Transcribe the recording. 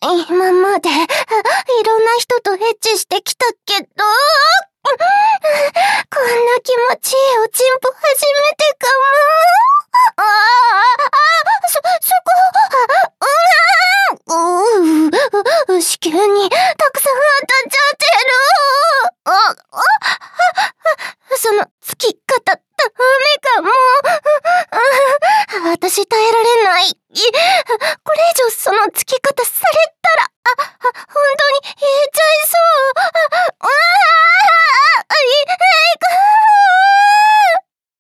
今まで、いろんな人とエッチしてきたけど、こんな気持ちいいおちんぽ初めてかも。子宮にたくさん当たっちゃってる。そのつき方、ダメかも。私耐えられない。これ以上そのつき方され